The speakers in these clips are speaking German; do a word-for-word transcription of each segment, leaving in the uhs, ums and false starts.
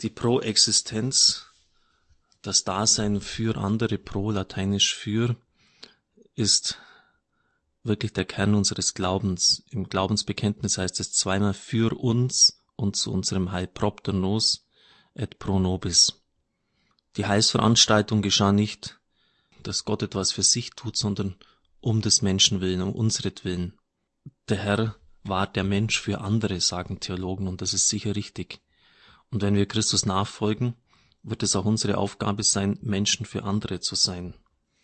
Die Proexistenz, das Dasein für andere, pro lateinisch für, ist wirklich der Kern unseres Glaubens. Im Glaubensbekenntnis heißt es zweimal für uns und zu unserem Heil, propter nos et pro nobis. Die Heilsveranstaltung geschah nicht, dass Gott etwas für sich tut, sondern um des Menschen willen, um unseretwillen. Der Herr war der Mensch für andere, sagen Theologen, und das ist sicher richtig. Und wenn wir Christus nachfolgen, wird es auch unsere Aufgabe sein, Menschen für andere zu sein.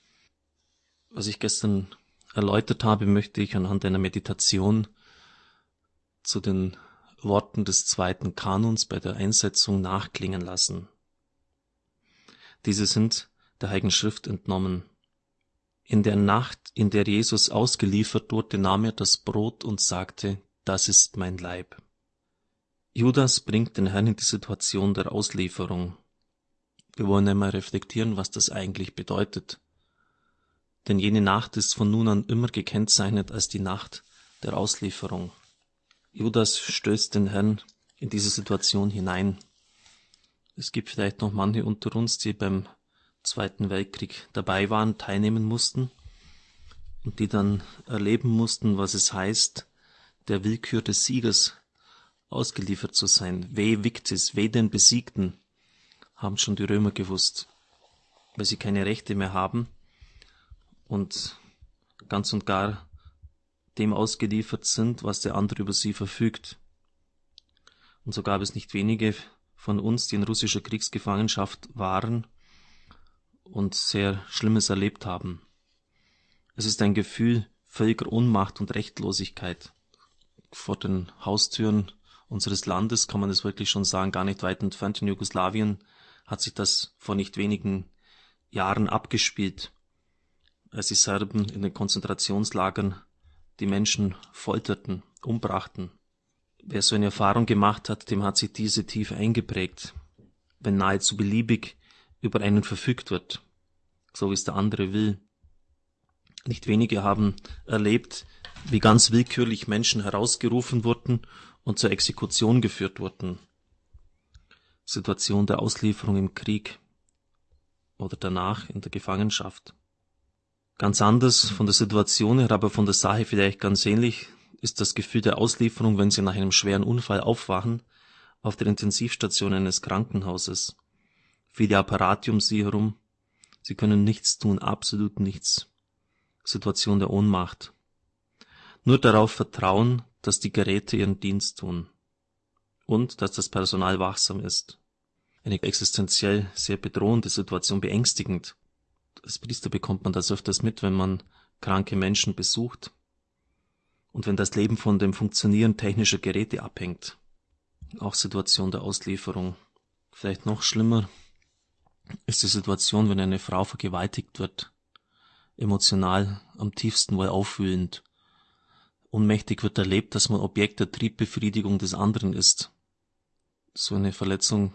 Was ich gestern erläutert habe, möchte ich anhand einer Meditation zu den Worten des zweiten Kanons bei der Einsetzung nachklingen lassen. Diese sind der Heiligen Schrift entnommen. In der Nacht, in der Jesus ausgeliefert wurde, nahm er das Brot und sagte, das ist mein Leib. Judas bringt den Herrn in die Situation der Auslieferung. Wir wollen einmal reflektieren, was das eigentlich bedeutet. Denn jene Nacht ist von nun an immer gekennzeichnet als die Nacht der Auslieferung. Judas stößt den Herrn in diese Situation hinein. Es gibt vielleicht noch manche unter uns, die beim Zweiten Weltkrieg dabei waren, teilnehmen mussten und die dann erleben mussten, was es heißt, der Willkür des Siegers ausgeliefert zu sein. Ve victis, ve den Besiegten, haben schon die Römer gewusst, weil sie keine Rechte mehr haben und ganz und gar dem ausgeliefert sind, was der andere über sie verfügt. Und so gab es nicht wenige von uns, die in russischer Kriegsgefangenschaft waren und sehr Schlimmes erlebt haben. Es ist ein Gefühl völliger Ohnmacht und Rechtlosigkeit. Vor den Haustüren unseres Landes kann man es wirklich schon sagen, gar nicht weit entfernt in Jugoslawien hat sich das vor nicht wenigen Jahren abgespielt, als die Serben in den Konzentrationslagern die Menschen folterten, umbrachten. Wer so eine Erfahrung gemacht hat, dem hat sich diese tief eingeprägt, wenn nahezu beliebig über einen verfügt wird, so wie es der andere will. Nicht wenige haben erlebt, wie ganz willkürlich Menschen herausgerufen wurden und zur Exekution geführt wurden. Situation der Auslieferung im Krieg oder danach in der Gefangenschaft. Ganz anders von der Situation her, aber von der Sache vielleicht ganz ähnlich, ist das Gefühl der Auslieferung, wenn Sie nach einem schweren Unfall aufwachen, auf der Intensivstation eines Krankenhauses. Viele Apparate um Sie herum. Sie können nichts tun, absolut nichts. Situation der Ohnmacht. Nur darauf vertrauen, dass die Geräte ihren Dienst tun. Und dass das Personal wachsam ist. Eine existenziell sehr bedrohende Situation, beängstigend. Als Priester bekommt man das öfters mit, wenn man kranke Menschen besucht und wenn das Leben von dem Funktionieren technischer Geräte abhängt. Auch Situation der Auslieferung. Vielleicht noch schlimmer ist die Situation, wenn eine Frau vergewaltigt wird, emotional am tiefsten wohl aufwühlend. Ohnmächtig wird erlebt, dass man Objekt der Triebbefriedigung des anderen ist. So eine Verletzung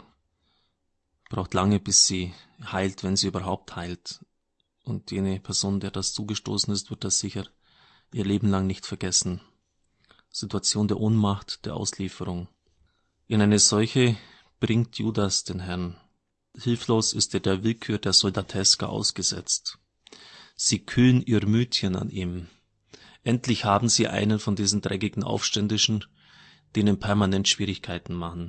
braucht lange, bis sie heilt, wenn sie überhaupt heilt. Und jene Person, der das zugestoßen ist, wird das sicher ihr Leben lang nicht vergessen. Situation der Ohnmacht, der Auslieferung. In eine solche bringt Judas den Herrn. Hilflos ist er der Willkür der Soldateska ausgesetzt. Sie kühlen ihr Mütchen an ihm. Endlich haben sie einen von diesen dreckigen Aufständischen, die ihnen permanent Schwierigkeiten machen.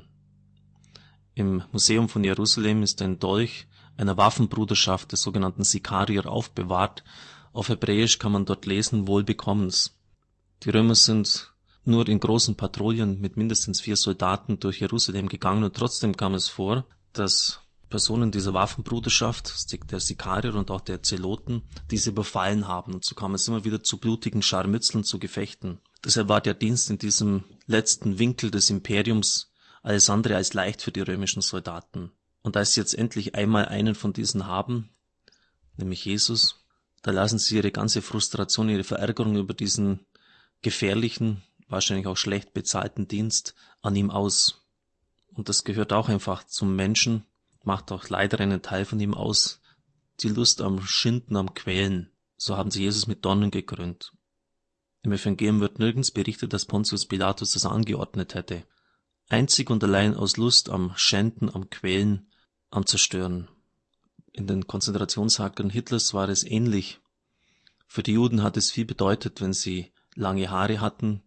Im Museum von Jerusalem ist ein Dolch einer Waffenbruderschaft des sogenannten Sikarier aufbewahrt. Auf Hebräisch kann man dort lesen, wohlbekommens. Die Römer sind nur in großen Patrouillen mit mindestens vier Soldaten durch Jerusalem gegangen und trotzdem kam es vor, dass Personen dieser Waffenbruderschaft, der Sikarier und auch der Zeloten, diese überfallen haben. Und so kam es immer wieder zu blutigen Scharmützeln, zu Gefechten. Deshalb war der Dienst in diesem letzten Winkel des Imperiums alles andere als leicht für die römischen Soldaten. Und als sie jetzt endlich einmal einen von diesen haben, nämlich Jesus, da lassen sie ihre ganze Frustration, ihre Verärgerung über diesen gefährlichen, wahrscheinlich auch schlecht bezahlten Dienst an ihm aus. Und das gehört auch einfach zum Menschen, macht auch leider einen Teil von ihm aus, die Lust am Schinden, am Quälen. So haben sie Jesus mit Dornen gekrönt. Im Evangelium wird nirgends berichtet, dass Pontius Pilatus das angeordnet hätte. einzig und allein aus Lust am Schänden, am Quälen, am Zerstören. In den Konzentrationslagern Hitlers war es ähnlich. Für die Juden hat es viel bedeutet, wenn sie lange Haare hatten,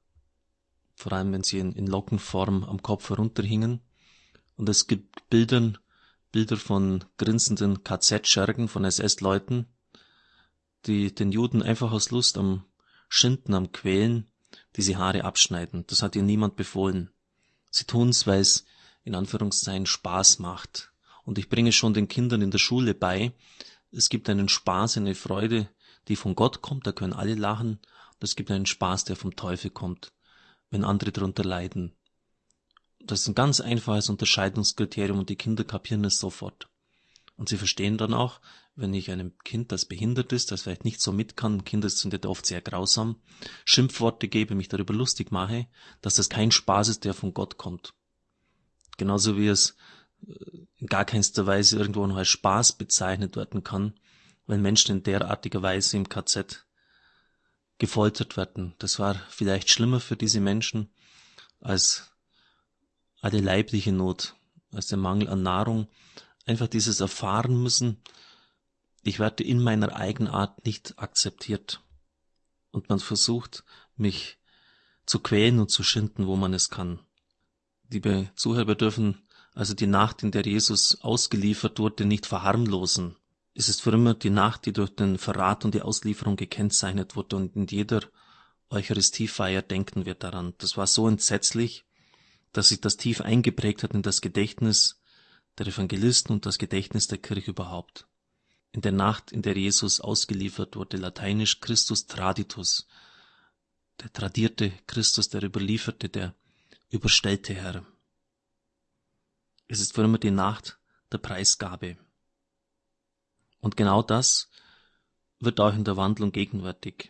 vor allem wenn sie in, in Lockenform am Kopf herunterhingen. Und es gibt Bildern, Bilder von grinsenden K Z-Schergen, von S S-Leuten, die den Juden einfach aus Lust am Schinden, am Quälen, diese Haare abschneiden. Das hat ihnen niemand befohlen. Sie tun's, weil es in Anführungszeichen Spaß macht. Und ich bringe schon den Kindern in der Schule bei, es gibt einen Spaß, eine Freude, die von Gott kommt, da können alle lachen. Und es gibt einen Spaß, der vom Teufel kommt, wenn andere darunter leiden. Das ist ein ganz einfaches Unterscheidungskriterium und die Kinder kapieren es sofort. Und sie verstehen dann auch, wenn ich einem Kind, das behindert ist, das vielleicht nicht so mit kann, Kinder sind ja oft sehr grausam, Schimpfworte gebe, mich darüber lustig mache, dass das kein Spaß ist, der von Gott kommt. Genauso wie es in gar keinster Weise irgendwo noch als Spaß bezeichnet werden kann, wenn Menschen in derartiger Weise im K Z gefoltert werden. Das war vielleicht schlimmer für diese Menschen als alle leibliche Not, als der Mangel an Nahrung. Einfach dieses erfahren müssen, ich werde in meiner Eigenart nicht akzeptiert. Und man versucht, mich zu quälen und zu schinden, wo man es kann. Liebe Zuhörer, wir dürfen also die Nacht, in der Jesus ausgeliefert wurde, nicht verharmlosen. Es ist für immer die Nacht, die durch den Verrat und die Auslieferung gekennzeichnet wurde, und in jeder Eucharistiefeier denken wir daran. Das war so entsetzlich, dass sich das tief eingeprägt hat in das Gedächtnis der Evangelisten und das Gedächtnis der Kirche überhaupt. In der Nacht, in der Jesus ausgeliefert wurde, lateinisch Christus traditus, der tradierte Christus, der überlieferte, der überstellte Herr. Es ist für immer die Nacht der Preisgabe. Und genau das wird auch in der Wandlung gegenwärtig.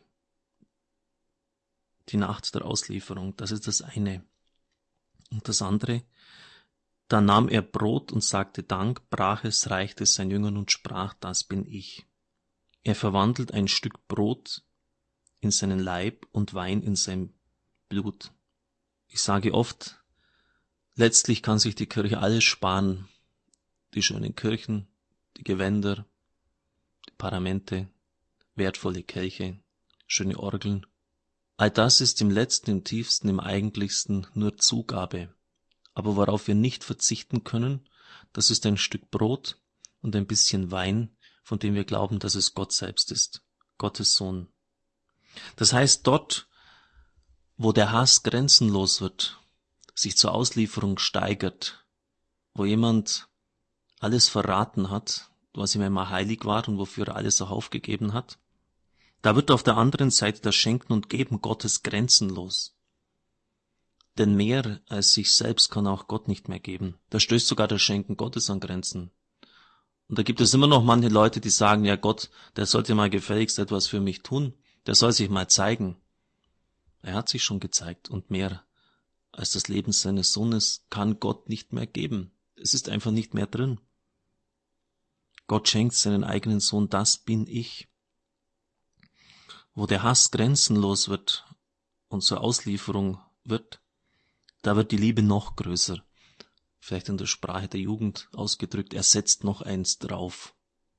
Die Nacht der Auslieferung, das ist das eine. Und das andere, da nahm er Brot und sagte Dank, brach es, reichte es seinen Jüngern und sprach, das bin ich. Er verwandelt ein Stück Brot in seinen Leib und Wein in sein Blut. Ich sage oft, letztlich kann sich die Kirche alles sparen. Die schönen Kirchen, die Gewänder, die Paramente, wertvolle Kelche, schöne Orgeln. All das ist im Letzten, im Tiefsten, im Eigentlichsten nur Zugabe. Aber worauf wir nicht verzichten können, das ist ein Stück Brot und ein bisschen Wein, von dem wir glauben, dass es Gott selbst ist, Gottes Sohn. Das heißt, dort, wo der Hass grenzenlos wird, sich zur Auslieferung steigert, wo jemand alles verraten hat, was ihm einmal heilig war und wofür er alles auch aufgegeben hat, da wird auf der anderen Seite das Schenken und Geben Gottes grenzenlos. Denn mehr als sich selbst kann auch Gott nicht mehr geben. Da stößt sogar das Schenken Gottes an Grenzen. Und da gibt es immer noch manche Leute, die sagen, ja Gott, der sollte mal gefälligst etwas für mich tun, der soll sich mal zeigen. Er hat sich schon gezeigt und mehr als das Leben seines Sohnes kann Gott nicht mehr geben. Es ist einfach nicht mehr drin. Gott schenkt seinen eigenen Sohn, das bin ich. Wo der Hass grenzenlos wird und zur Auslieferung wird, da wird die Liebe noch größer. Vielleicht in der Sprache der Jugend ausgedrückt, er setzt noch eins drauf.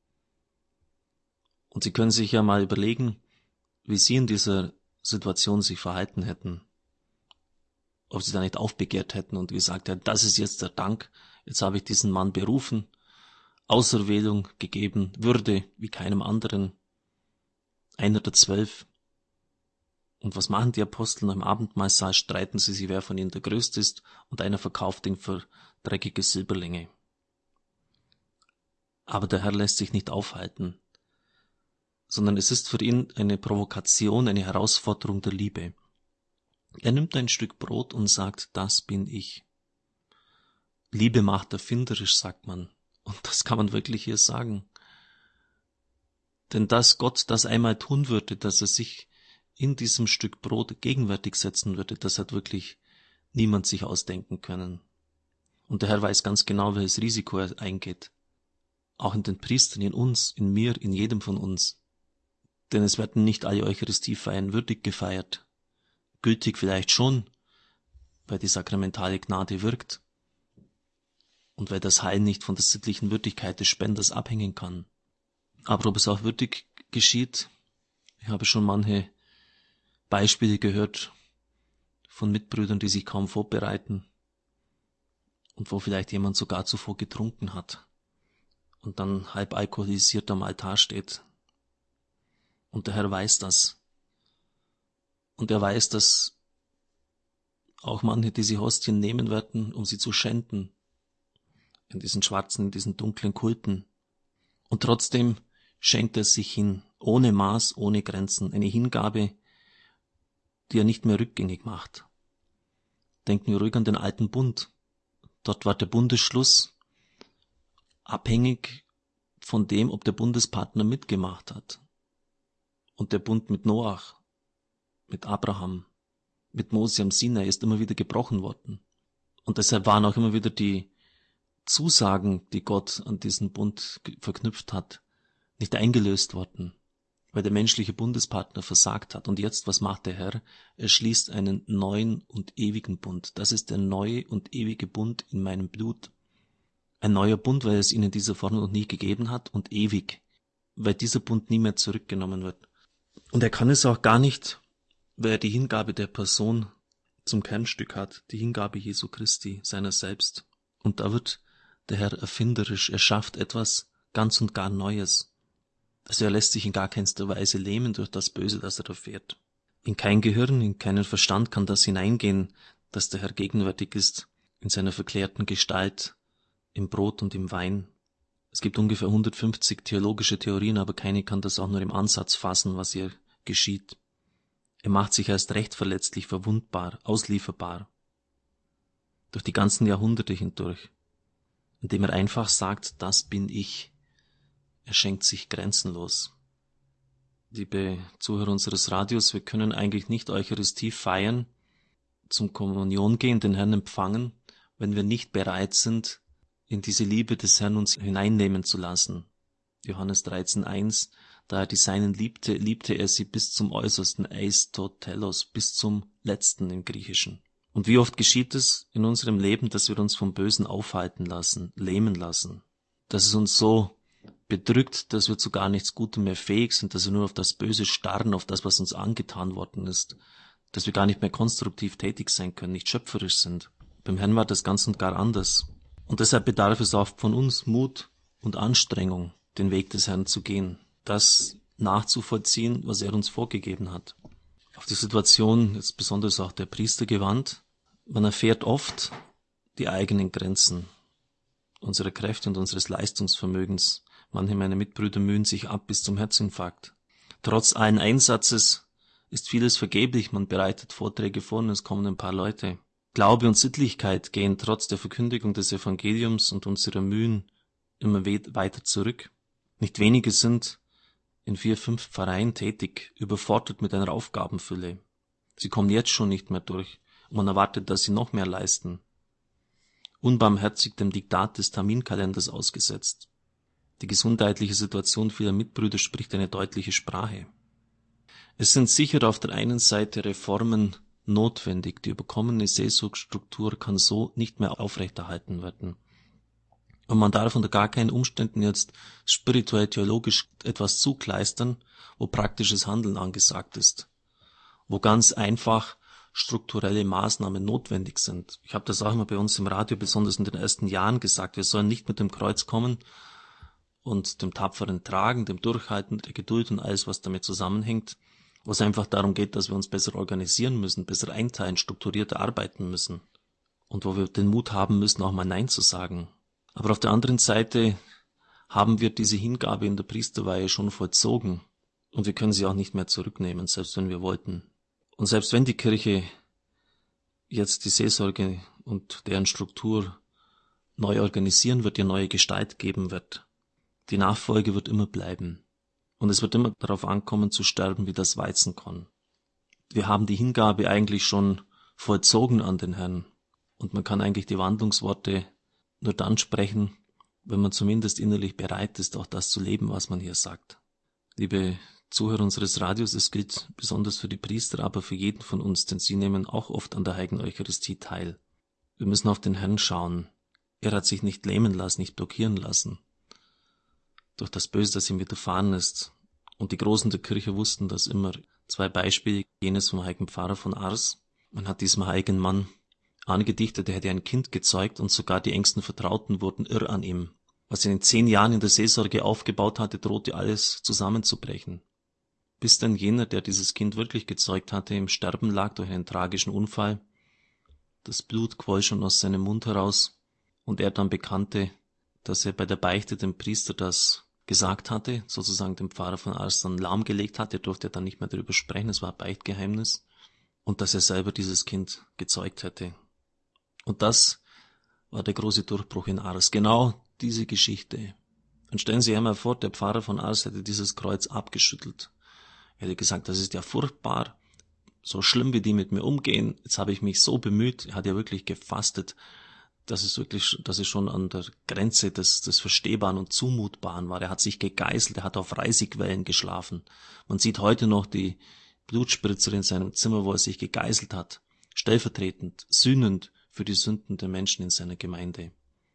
Und Sie können sich ja mal überlegen, wie Sie in dieser Situation sich verhalten hätten. Ob Sie da nicht aufbegehrt hätten und gesagt hätten, das ist jetzt der Dank, jetzt habe ich diesen Mann berufen, Auserwählung gegeben, Würde wie keinem anderen, einer der zwölf. Und was machen die Apostel nach dem Abendmahlsaal? Streiten sie sich, wer von ihnen der Größte ist, und einer verkauft ihn für dreckige Silberlinge. Aber der Herr lässt sich nicht aufhalten, sondern es ist für ihn eine Provokation, eine Herausforderung der Liebe. Er nimmt ein Stück Brot und sagt, das bin ich. Liebe macht erfinderisch, sagt man. Und das kann man wirklich hier sagen. Denn dass Gott das einmal tun würde, dass er sich in diesem Stück Brot gegenwärtig setzen würde, das hat wirklich niemand sich ausdenken können. Und der Herr weiß ganz genau, welches Risiko er eingeht. Auch in den Priestern, in uns, in mir, in jedem von uns. Denn es werden nicht alle Eucharistiefeiern würdig gefeiert. Gültig vielleicht schon, weil die sakramentale Gnade wirkt und weil das Heil nicht von der sittlichen Würdigkeit des Spenders abhängen kann. Aber ob es auch würdig geschieht, ich habe schon manche Beispiele gehört von Mitbrüdern, die sich kaum vorbereiten und wo vielleicht jemand sogar zuvor getrunken hat und dann halb alkoholisiert am Altar steht. Und der Herr weiß das. Und er weiß, dass auch manche diese Hostien nehmen werden, um sie zu schänden, in diesen schwarzen, in diesen dunklen Kulten. Und trotzdem schenkt er sich hin, ohne Maß, ohne Grenzen, eine Hingabe, die er nicht mehr rückgängig macht. Denken wir ruhig an den alten Bund. Dort war der Bundesschluss abhängig von dem, ob der Bundespartner mitgemacht hat. Und der Bund mit Noach, mit Abraham, mit Mose am Sinai ist immer wieder gebrochen worden. Und deshalb waren auch immer wieder die Zusagen, die Gott an diesen Bund verknüpft hat, nicht eingelöst worden, weil der menschliche Bundespartner versagt hat. Und jetzt, was macht der Herr? Er schließt einen neuen und ewigen Bund. Das ist der neue und ewige Bund in meinem Blut. Ein neuer Bund, weil es ihn in dieser Form noch nie gegeben hat, und ewig, weil dieser Bund nie mehr zurückgenommen wird. Und er kann es auch gar nicht, weil er die Hingabe der Person zum Kernstück hat, die Hingabe Jesu Christi, seiner selbst. Und da wird der Herr erfinderisch, er schafft etwas ganz und gar Neues. Also er lässt sich in gar keinster Weise lähmen durch das Böse, das er erfährt. In kein Gehirn, in keinen Verstand kann das hineingehen, dass der Herr gegenwärtig ist, in seiner verklärten Gestalt, im Brot und im Wein. Es gibt ungefähr hundertfünfzig theologische Theorien, aber keine kann das auch nur im Ansatz fassen, was hier geschieht. Er macht sich erst recht verletzlich, verwundbar, auslieferbar. Durch die ganzen Jahrhunderte hindurch. Indem er einfach sagt, das bin ich. Er schenkt sich grenzenlos. Liebe Zuhörer unseres Radios, wir können eigentlich nicht Eucharistie feiern, zum Kommunion gehen, den Herrn empfangen, wenn wir nicht bereit sind, in diese Liebe des Herrn uns hineinnehmen zu lassen. Johannes dreizehn eins, da er die Seinen liebte, liebte er sie bis zum Äußersten, eis to telos, bis zum Letzten im Griechischen. Und wie oft geschieht es in unserem Leben, dass wir uns vom Bösen aufhalten lassen, lähmen lassen, dass es uns so bedrückt, dass wir zu gar nichts Gutem mehr fähig sind, dass wir nur auf das Böse starren, auf das, was uns angetan worden ist, dass wir gar nicht mehr konstruktiv tätig sein können, nicht schöpferisch sind. Beim Herrn war das ganz und gar anders. Und deshalb bedarf es auch von uns Mut und Anstrengung, den Weg des Herrn zu gehen, das nachzuvollziehen, was er uns vorgegeben hat. Auf die Situation ist besonders auch der Priester gewandt. Man erfährt oft die eigenen Grenzen unserer Kräfte und unseres Leistungsvermögens. Manche meiner Mitbrüder mühen sich ab bis zum Herzinfarkt. Trotz allen Einsatzes ist vieles vergeblich. Man bereitet Vorträge vor und es kommen ein paar Leute. Glaube und Sittlichkeit gehen trotz der Verkündigung des Evangeliums und unserer Mühen immer weiter zurück. Nicht wenige sind in vier, fünf Pfarreien tätig, überfordert mit einer Aufgabenfülle. Sie kommen jetzt schon nicht mehr durch und man erwartet, dass sie noch mehr leisten. Unbarmherzig dem Diktat des Terminkalenders ausgesetzt. Die gesundheitliche Situation vieler Mitbrüder spricht eine deutliche Sprache. Es sind sicher auf der einen Seite Reformen notwendig. Die überkommene Seelsorgstruktur kann so nicht mehr aufrechterhalten werden. Und man darf unter gar keinen Umständen jetzt spirituell-theologisch etwas zukleistern, wo praktisches Handeln angesagt ist, wo ganz einfach strukturelle Maßnahmen notwendig sind. Ich habe das auch immer bei uns im Radio, besonders in den ersten Jahren gesagt, wir sollen nicht mit dem Kreuz kommen und dem tapferen Tragen, dem Durchhalten, der Geduld und alles, was damit zusammenhängt, wo es einfach darum geht, dass wir uns besser organisieren müssen, besser einteilen, strukturierter arbeiten müssen und wo wir den Mut haben müssen, auch mal Nein zu sagen. Aber auf der anderen Seite haben wir diese Hingabe in der Priesterweihe schon vollzogen und wir können sie auch nicht mehr zurücknehmen, selbst wenn wir wollten. Und selbst wenn die Kirche jetzt die Seelsorge und deren Struktur neu organisieren wird, ihr neue Gestalt geben wird, die Nachfolge wird immer bleiben. Und es wird immer darauf ankommen, zu sterben wie das Weizenkorn. Wir haben die Hingabe eigentlich schon vollzogen an den Herrn. Und man kann eigentlich die Wandlungsworte nur dann sprechen, wenn man zumindest innerlich bereit ist, auch das zu leben, was man hier sagt. Liebe Zuhörer unseres Radios, es gilt besonders für die Priester, aber für jeden von uns, denn sie nehmen auch oft an der Heiligen Eucharistie teil. Wir müssen auf den Herrn schauen. Er hat sich nicht lähmen lassen, nicht blockieren lassen durch das Böse, das ihm widerfahren ist. Und die Großen der Kirche wussten das immer. Zwei Beispiele, jenes vom heiligen Pfarrer von Ars. Man hat diesem heiligen Mann angedichtet, er hätte ein Kind gezeugt und sogar die engsten Vertrauten wurden irr an ihm. Was er in zehn Jahren in der Seelsorge aufgebaut hatte, drohte alles zusammenzubrechen. Bis dann jener, der dieses Kind wirklich gezeugt hatte, im Sterben lag durch einen tragischen Unfall. Das Blut quoll schon aus seinem Mund heraus und er dann bekannte, dass er bei der Beichte dem Priester das gesagt hatte, sozusagen dem Pfarrer von Ars dann lahmgelegt hatte, er durfte dann nicht mehr darüber sprechen, es war Beichtgeheimnis, und dass er selber dieses Kind gezeugt hätte. Und das war der große Durchbruch in Ars, genau diese Geschichte. Und stellen Sie sich einmal vor, der Pfarrer von Ars hätte dieses Kreuz abgeschüttelt. Er hätte gesagt, das ist ja furchtbar, so schlimm wie die mit mir umgehen, jetzt habe ich mich so bemüht, er hat ja wirklich gefastet, dass es wirklich, dass es schon an der Grenze des, des Verstehbaren und Zumutbaren war. Er hat sich gegeißelt, er hat auf Reisigwellen geschlafen. Man sieht heute noch die Blutspritzer in seinem Zimmer, wo er sich gegeißelt hat, stellvertretend, sühnend für die Sünden der Menschen in seiner Gemeinde.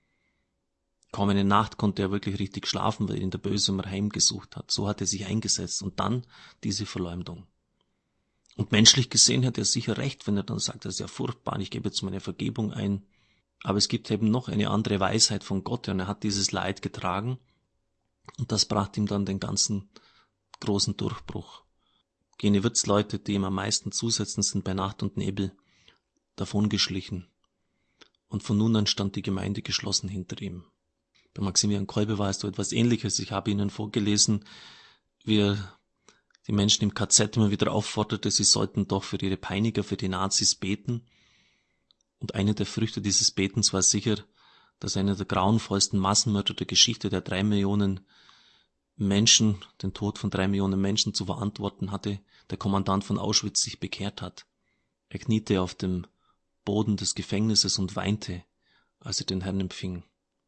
Kaum eine Nacht konnte er wirklich richtig schlafen, weil ihn der Böse immer heimgesucht hat. So hat er sich eingesetzt und dann diese Verleumdung. Und menschlich gesehen hat er sicher recht, wenn er dann sagt, das ist ja furchtbar, ich gebe jetzt meine Vergebung ein. Aber es gibt eben noch eine andere Weisheit von Gott, und er hat dieses Leid getragen und das brachte ihm dann den ganzen großen Durchbruch. Jene Wirtsleute, die ihm am meisten zusetzen, sind bei Nacht und Nebel davongeschlichen. Und von nun an stand die Gemeinde geschlossen hinter ihm. Bei Maximilian Kolbe war es so etwas Ähnliches. Ich habe Ihnen vorgelesen, wie er die Menschen im K Z immer wieder aufforderte, sie sollten doch für ihre Peiniger, für die Nazis beten. Und eine der Früchte dieses Betens war sicher, dass einer der grauenvollsten Massenmörder der Geschichte, der drei Millionen Menschen, den Tod von drei Millionen Menschen zu verantworten hatte, der Kommandant von Auschwitz, sich bekehrt hat. Er kniete auf dem Boden des Gefängnisses und weinte, als er den Herrn empfing.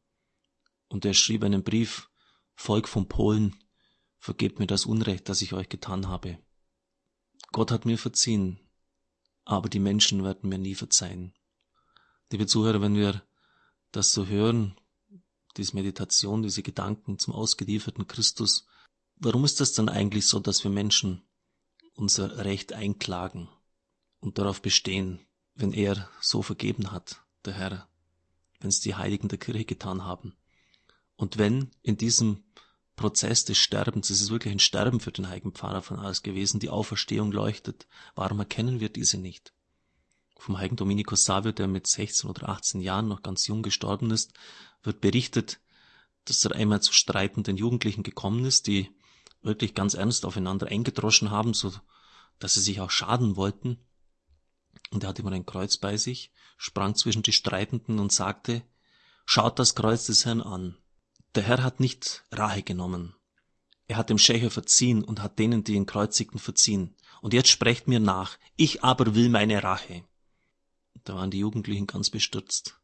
Und er schrieb einen Brief: Volk von Polen, vergebt mir das Unrecht, das ich euch getan habe. Gott hat mir verziehen, aber die Menschen werden mir nie verzeihen. Liebe Zuhörer, wenn wir das so hören, diese Meditation, diese Gedanken zum ausgelieferten Christus, warum ist das dann eigentlich so, dass wir Menschen unser Recht einklagen und darauf bestehen, wenn er so vergeben hat, der Herr, wenn es die Heiligen der Kirche getan haben? Und wenn in diesem Prozess des Sterbens, es ist wirklich ein Sterben für den heiligen Pfarrer von Ars gewesen, die Auferstehung leuchtet, warum erkennen wir diese nicht? Vom heiligen Dominikus Savio, der mit sechzehn oder achtzehn Jahren noch ganz jung gestorben ist, wird berichtet, dass er einmal zu streitenden Jugendlichen gekommen ist, die wirklich ganz ernst aufeinander eingedroschen haben, so dass sie sich auch schaden wollten. Und er hatte immer ein Kreuz bei sich, sprang zwischen die Streitenden und sagte: Schaut das Kreuz des Herrn an. Der Herr hat nicht Rache genommen. Er hat dem Schächer verziehen und hat denen, die ihn kreuzigten, verziehen. Und jetzt sprecht mir nach, ich aber will meine Rache. Da waren die Jugendlichen ganz bestürzt.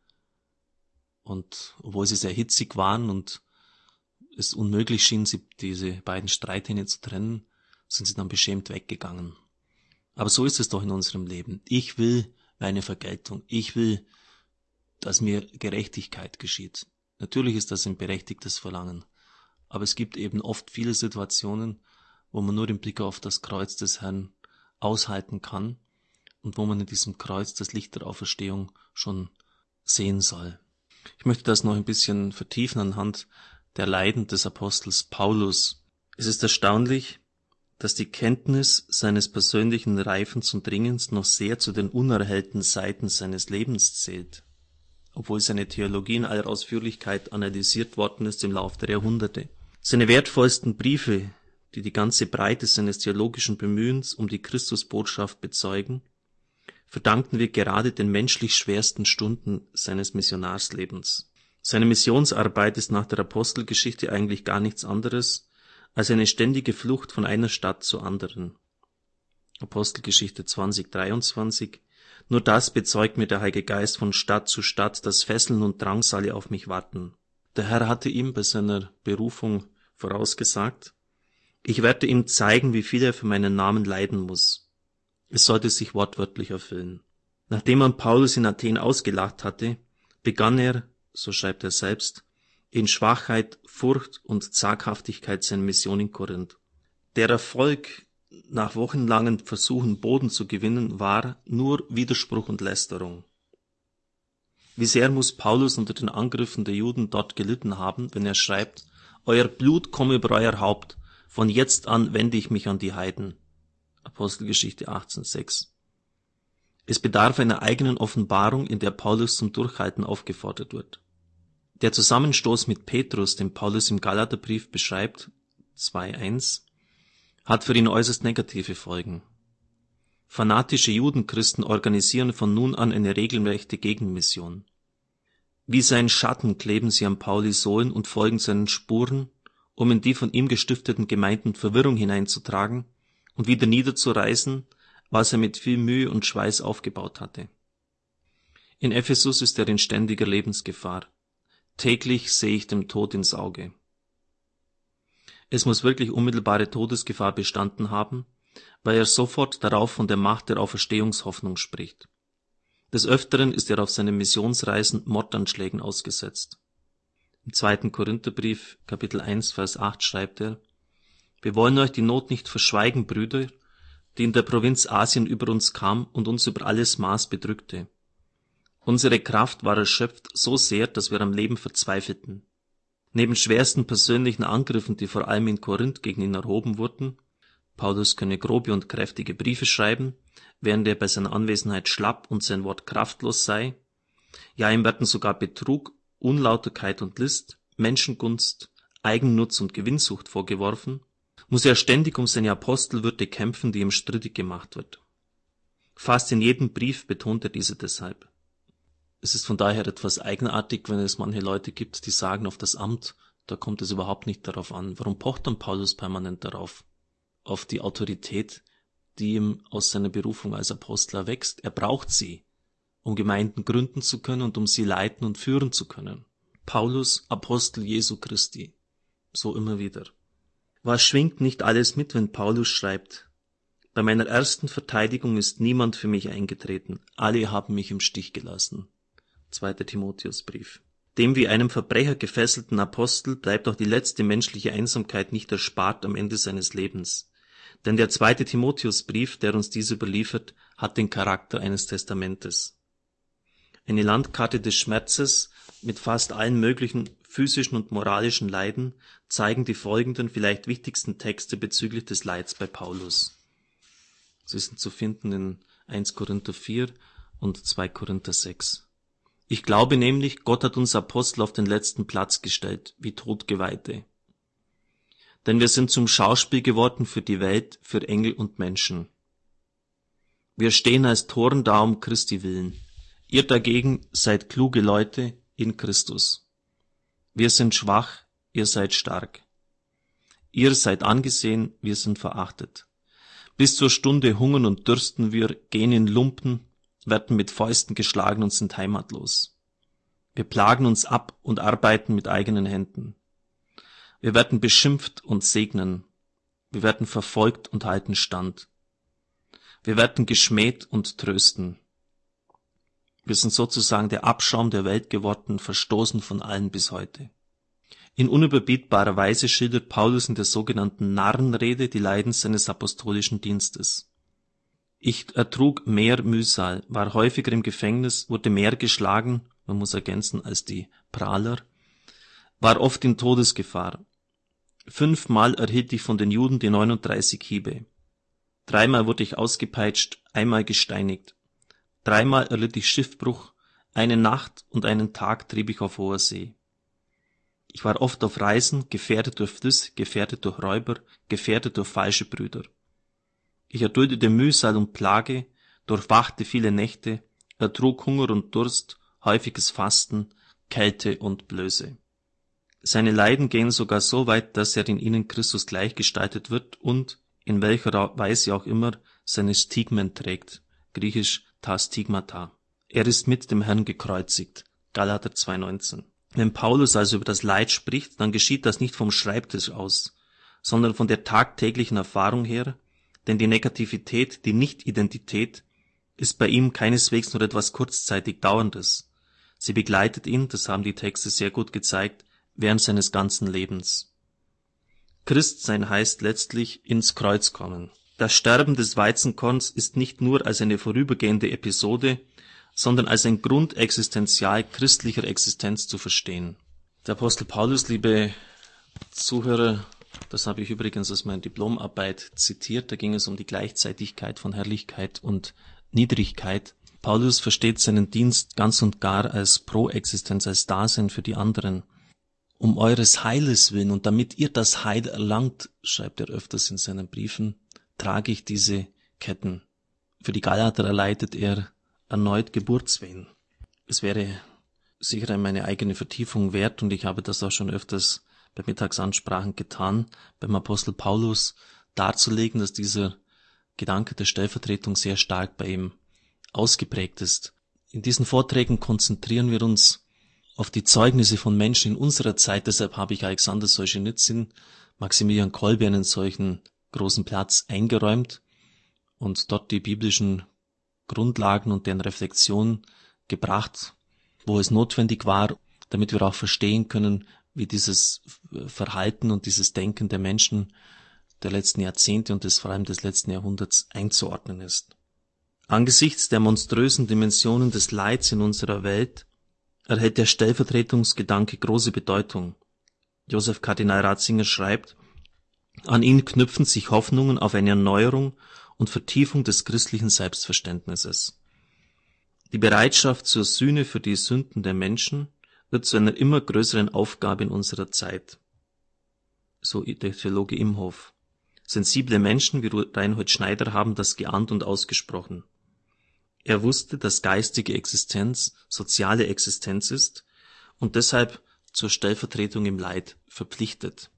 Und obwohl sie sehr hitzig waren und es unmöglich schien, sie, diese beiden Streithähne zu trennen, sind sie dann beschämt weggegangen. Aber so ist es doch in unserem Leben. Ich will meine Vergeltung. Ich will, dass mir Gerechtigkeit geschieht. Natürlich ist das ein berechtigtes Verlangen. Aber es gibt eben oft viele Situationen, wo man nur den Blick auf das Kreuz des Herrn aushalten kann und wo man in diesem Kreuz das Licht der Auferstehung schon sehen soll. Ich möchte das noch ein bisschen vertiefen anhand der Leiden des Apostels Paulus. Es ist erstaunlich, dass die Kenntnis seines persönlichen Reifens und Dringens noch sehr zu den unerhellten Seiten seines Lebens zählt, obwohl seine Theologie in aller Ausführlichkeit analysiert worden ist im Laufe der Jahrhunderte. Seine wertvollsten Briefe, die die ganze Breite seines theologischen Bemühens um die Christusbotschaft bezeugen, verdanken wir gerade den menschlich schwersten Stunden seines Missionarslebens. Seine Missionsarbeit ist nach der Apostelgeschichte eigentlich gar nichts anderes als eine ständige Flucht von einer Stadt zur anderen. Apostelgeschichte zwanzig dreiundzwanzig. Nur das bezeugt mir der Heilige Geist von Stadt zu Stadt, dass Fesseln und Drangsale auf mich warten. Der Herr hatte ihm bei seiner Berufung vorausgesagt, Ich werde ihm zeigen, wie viel er für meinen Namen leiden muss. Es sollte sich wortwörtlich erfüllen. Nachdem man Paulus in Athen ausgelacht hatte, begann er, so schreibt er selbst, in Schwachheit, Furcht und Zaghaftigkeit seine Mission in Korinth. Der Erfolg, nach wochenlangen Versuchen Boden zu gewinnen, war nur Widerspruch und Lästerung. Wie sehr muss Paulus unter den Angriffen der Juden dort gelitten haben, wenn er schreibt, euer Blut komme über euer Haupt, von jetzt an wende ich mich an die Heiden. Apostelgeschichte achtzehn sechs. Es bedarf einer eigenen Offenbarung, in der Paulus zum Durchhalten aufgefordert wird. Der Zusammenstoß mit Petrus, den Paulus im Galaterbrief beschreibt, zwei eins, hat für ihn äußerst negative Folgen. Fanatische Judenchristen organisieren von nun an eine regelrechte Gegenmission. Wie sein Schatten kleben sie an Pauli Sohlen und folgen seinen Spuren, um in die von ihm gestifteten Gemeinden Verwirrung hineinzutragen und wieder niederzureißen, was er mit viel Mühe und Schweiß aufgebaut hatte. In Ephesus ist er in ständiger Lebensgefahr. Täglich sehe ich dem Tod ins Auge. Es muss wirklich unmittelbare Todesgefahr bestanden haben, weil er sofort darauf von der Macht der Auferstehungshoffnung spricht. Des Öfteren ist er auf seinen Missionsreisen Mordanschlägen ausgesetzt. Im zweiten Korintherbrief, Kapitel eins, Vers acht schreibt er, wir wollen euch die Not nicht verschweigen, Brüder, die in der Provinz Asien über uns kam und uns über alles Maß bedrückte. Unsere Kraft war erschöpft so sehr, dass wir am Leben verzweifelten. Neben schwersten persönlichen Angriffen, die vor allem in Korinth gegen ihn erhoben wurden, Paulus könne grobe und kräftige Briefe schreiben, während er bei seiner Anwesenheit schlapp und sein Wort kraftlos sei, ja, ihm werden sogar Betrug, Unlauterkeit und List, Menschengunst, Eigennutz und Gewinnsucht vorgeworfen, muss er ständig um seine Apostelwürde kämpfen, die ihm strittig gemacht wird. Fast in jedem Brief betont er diese deshalb. Es ist von daher etwas eigenartig, wenn es manche Leute gibt, die sagen, auf das Amt, da kommt es überhaupt nicht darauf an. Warum pocht dann Paulus permanent darauf? Auf die Autorität, die ihm aus seiner Berufung als Apostel erwächst. Er braucht sie, um Gemeinden gründen zu können und um sie leiten und führen zu können. Paulus, Apostel Jesu Christi. So immer wieder. Was schwingt nicht alles mit, wenn Paulus schreibt, bei meiner ersten Verteidigung ist niemand für mich eingetreten. Alle haben mich im Stich gelassen. Zweiter Timotheusbrief. Dem wie einem Verbrecher gefesselten Apostel bleibt auch die letzte menschliche Einsamkeit nicht erspart am Ende seines Lebens. Denn der zweite Timotheusbrief, der uns diese überliefert, hat den Charakter eines Testamentes. Eine Landkarte des Schmerzes mit fast allen möglichen physischen und moralischen Leiden zeigen die folgenden, vielleicht wichtigsten Texte bezüglich des Leids bei Paulus. Sie sind zu finden in erster Korinther vier und zweiter Korinther sechs. Ich glaube nämlich, Gott hat uns Apostel auf den letzten Platz gestellt, wie Todgeweihte. Denn wir sind zum Schauspiel geworden für die Welt, für Engel und Menschen. Wir stehen als Toren da um Christi willen. Ihr dagegen seid kluge Leute in Christus. Wir sind schwach, ihr seid stark. Ihr seid angesehen, wir sind verachtet. Bis zur Stunde hungern und dürsten wir, gehen in Lumpen, werden mit Fäusten geschlagen und sind heimatlos. Wir plagen uns ab und arbeiten mit eigenen Händen. Wir werden beschimpft und segnen. Wir werden verfolgt und halten stand. Wir werden geschmäht und trösten. Wir sind sozusagen der Abschaum der Welt geworden, verstoßen von allen bis heute. In unüberbietbarer Weise schildert Paulus in der sogenannten Narrenrede die Leiden seines apostolischen Dienstes. Ich ertrug mehr Mühsal, war häufiger im Gefängnis, wurde mehr geschlagen, man muss ergänzen, als die Prahler, war oft in Todesgefahr. Fünfmal erhielt ich von den Juden die neununddreißig Hiebe. Dreimal wurde ich ausgepeitscht, einmal gesteinigt. Dreimal erlitt ich Schiffbruch, eine Nacht und einen Tag trieb ich auf hoher See. Ich war oft auf Reisen, gefährdet durch Flüsse, gefährdet durch Räuber, gefährdet durch falsche Brüder. Ich erduldete Mühsal und Plage, durchwachte viele Nächte, ertrug Hunger und Durst, häufiges Fasten, Kälte und Blöße. Seine Leiden gehen sogar so weit, dass er in ihnen Christus gleichgestaltet wird und, in welcher Weise auch immer, seine Stigmen trägt, griechisch ta stigmata. Er ist mit dem Herrn gekreuzigt, Galater zwei neunzehn. Wenn Paulus also über das Leid spricht, dann geschieht das nicht vom Schreibtisch aus, sondern von der tagtäglichen Erfahrung her, denn die Negativität, die Nicht-Identität, ist bei ihm keineswegs nur etwas kurzzeitig Dauerndes. Sie begleitet ihn, das haben die Texte sehr gut gezeigt, während seines ganzen Lebens. Christsein heißt letztlich ins Kreuz kommen. Das Sterben des Weizenkorns ist nicht nur als eine vorübergehende Episode, sondern als ein Grundexistenzial christlicher Existenz zu verstehen. Der Apostel Paulus, liebe Zuhörer, das habe ich übrigens aus meiner Diplomarbeit zitiert, da ging es um die Gleichzeitigkeit von Herrlichkeit und Niedrigkeit. Paulus versteht seinen Dienst ganz und gar als Proexistenz, als Dasein für die anderen. Um eures Heiles willen und damit ihr das Heil erlangt, schreibt er öfters in seinen Briefen, trage ich diese Ketten. Für die Galater erleidet er erneut Geburtswehen. Es wäre sicher meine eigene Vertiefung wert, und ich habe das auch schon öfters bei Mittagsansprachen getan, beim Apostel Paulus darzulegen, dass dieser Gedanke der Stellvertretung sehr stark bei ihm ausgeprägt ist. In diesen Vorträgen konzentrieren wir uns auf die Zeugnisse von Menschen in unserer Zeit. Deshalb habe ich Alexander Solschenizyn, Maximilian Kolbe einen solchen großen Platz eingeräumt und dort die biblischen Grundlagen und deren Reflexion gebracht, wo es notwendig war, damit wir auch verstehen können, wie dieses Verhalten und dieses Denken der Menschen der letzten Jahrzehnte und des, vor allem des letzten Jahrhunderts einzuordnen ist. Angesichts der monströsen Dimensionen des Leids in unserer Welt erhält der Stellvertretungsgedanke große Bedeutung. Josef Kardinal Ratzinger schreibt, an ihn knüpfen sich Hoffnungen auf eine Erneuerung und Vertiefung des christlichen Selbstverständnisses. Die Bereitschaft zur Sühne für die Sünden der Menschen wird zu einer immer größeren Aufgabe in unserer Zeit. So der Theologe Imhoff. Sensible Menschen wie Reinhold Schneider haben das geahnt und ausgesprochen. Er wusste, dass geistige Existenz soziale Existenz ist und deshalb zur Stellvertretung im Leid verpflichtet.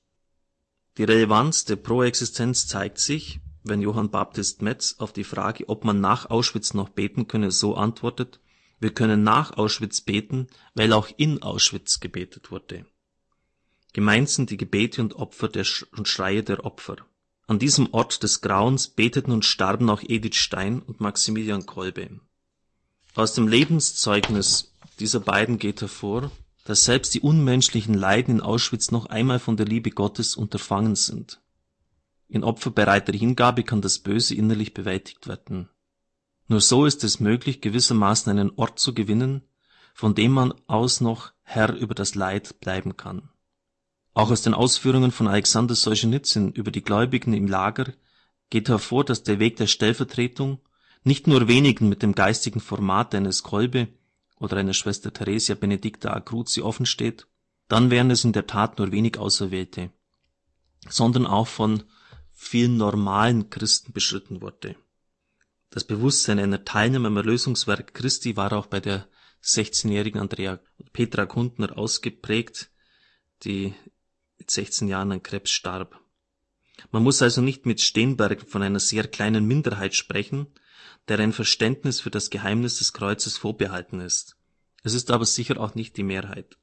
Die Relevanz der Proexistenz zeigt sich, wenn Johann Baptist Metz auf die Frage, ob man nach Auschwitz noch beten könne, so antwortet, wir können nach Auschwitz beten, weil auch in Auschwitz gebetet wurde. Gemeint sind die Gebete und Opfer der Sch- und Schreie der Opfer. An diesem Ort des Grauens beteten und starben auch Edith Stein und Maximilian Kolbe. Aus dem Lebenszeugnis dieser beiden geht hervor, dass selbst die unmenschlichen Leiden in Auschwitz noch einmal von der Liebe Gottes unterfangen sind. In opferbereiter Hingabe kann das Böse innerlich bewältigt werden. Nur so ist es möglich, gewissermaßen einen Ort zu gewinnen, von dem man aus noch Herr über das Leid bleiben kann. Auch aus den Ausführungen von Alexander Solschenizyn über die Gläubigen im Lager geht hervor, dass der Weg der Stellvertretung nicht nur wenigen mit dem geistigen Format eines Kolbe oder einer Schwester Theresia Benedicta a Cruzi offen steht, dann wären es in der Tat nur wenig Auserwählte, sondern auch von vielen normalen Christen beschritten wurde. Das Bewusstsein einer Teilnahme am Erlösungswerk Christi war auch bei der sechzehnjährigen Andrea Petra Kundner ausgeprägt, die mit sechzehn Jahren an Krebs starb. Man muss also nicht mit Steenberg von einer sehr kleinen Minderheit sprechen, der ein Verständnis für das Geheimnis des Kreuzes vorbehalten ist. Es ist aber sicher auch nicht die Mehrheit.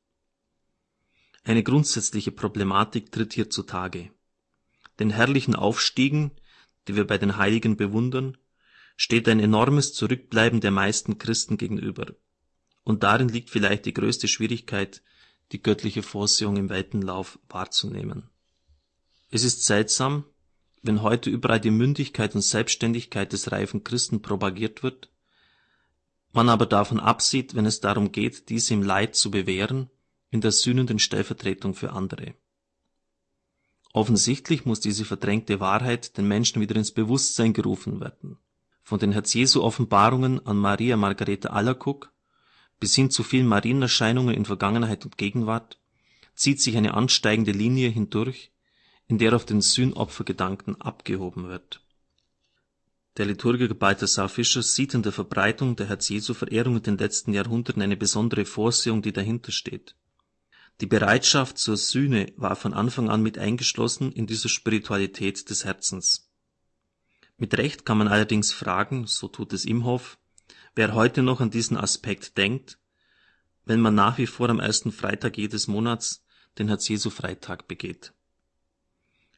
Eine grundsätzliche Problematik tritt hier zutage. Den herrlichen Aufstiegen, die wir bei den Heiligen bewundern, steht ein enormes Zurückbleiben der meisten Christen gegenüber. Und darin liegt vielleicht die größte Schwierigkeit, die göttliche Vorsehung im Weltenlauf wahrzunehmen. Es ist seltsam, wenn heute überall die Mündigkeit und Selbstständigkeit des reifen Christen propagiert wird, man aber davon absieht, wenn es darum geht, diese im Leid zu bewähren, in der sühnenden Stellvertretung für andere. Offensichtlich muss diese verdrängte Wahrheit den Menschen wieder ins Bewusstsein gerufen werden. Von den Herz-Jesu-Offenbarungen an Maria Margareta Alacoque bis hin zu vielen Marienerscheinungen in Vergangenheit und Gegenwart zieht sich eine ansteigende Linie hindurch, in der auf den Sühnopfergedanken abgehoben wird. Der Liturgiker Balthasar Fischer sieht in der Verbreitung der Herz-Jesu-Verehrung in den letzten Jahrhunderten eine besondere Vorsehung, die dahinter steht. Die Bereitschaft zur Sühne war von Anfang an mit eingeschlossen in dieser Spiritualität des Herzens. Mit Recht kann man allerdings fragen, so tut es Imhoff, wer heute noch an diesen Aspekt denkt, wenn man nach wie vor am ersten Freitag jedes Monats den Herz-Jesu-Freitag begeht.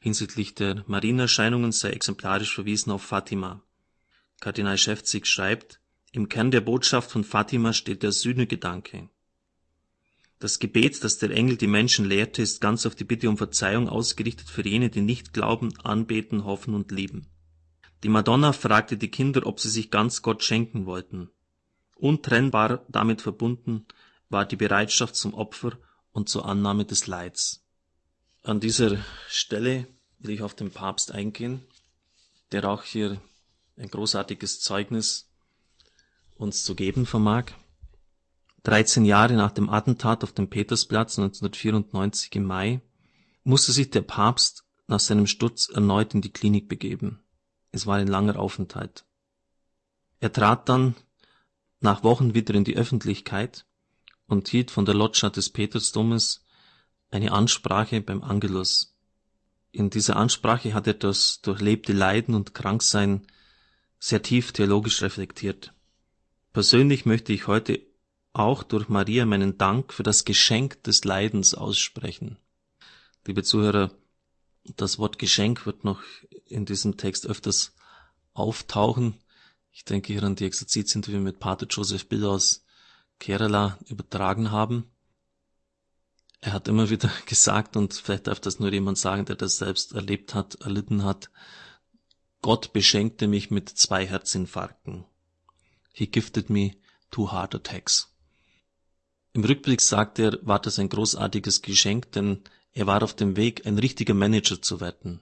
Hinsichtlich der Marienerscheinungen sei exemplarisch verwiesen auf Fatima. Kardinal Schäfzig schreibt, im Kern der Botschaft von Fatima steht der Sühnegedanke. Das Gebet, das der Engel die Menschen lehrte, ist ganz auf die Bitte um Verzeihung ausgerichtet für jene, die nicht glauben, anbeten, hoffen und lieben. Die Madonna fragte die Kinder, ob sie sich ganz Gott schenken wollten. Untrennbar damit verbunden war die Bereitschaft zum Opfer und zur Annahme des Leids. An dieser Stelle will ich auf den Papst eingehen, der auch hier ein großartiges Zeugnis uns zu geben vermag. dreizehn Jahre nach dem Attentat auf dem Petersplatz neunzehnhundertvierundneunzig im Mai musste sich der Papst nach seinem Sturz erneut in die Klinik begeben. Es war ein langer Aufenthalt. Er trat dann nach Wochen wieder in die Öffentlichkeit und hielt von der Loggia des Petersdomes eine Ansprache beim Angelus. In dieser Ansprache hat er das durchlebte Leiden und Kranksein sehr tief theologisch reflektiert. Persönlich möchte ich heute auch durch Maria meinen Dank für das Geschenk des Leidens aussprechen. Liebe Zuhörer, das Wort Geschenk wird noch in diesem Text öfters auftauchen. Ich denke hier an die Exerzitien, die wir mit Pater Joseph Bill aus Kerala übertragen haben. Er hat immer wieder gesagt, und vielleicht darf das nur jemand sagen, der das selbst erlebt hat, erlitten hat, Gott beschenkte mich mit zwei Herzinfarkten. He gifted me two heart attacks. Im Rückblick sagt er, war das ein großartiges Geschenk, denn er war auf dem Weg, ein richtiger Manager zu werden.